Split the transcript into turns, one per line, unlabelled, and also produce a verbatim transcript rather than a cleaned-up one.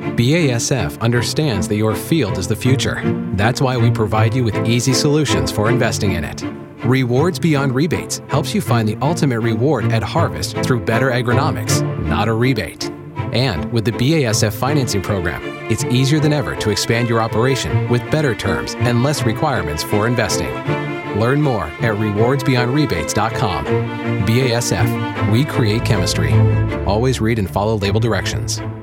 B A S F understands that your field is the future. That's why we provide you with easy solutions for investing in it. Rewards Beyond Rebates helps you find the ultimate reward at harvest through better agronomics, not a rebate. And with the B A S F financing program, it's easier than ever to expand your operation with better terms and less requirements for investing. Learn more at rewards beyond rebates dot com. B A S F, we create chemistry. Always read and follow label directions.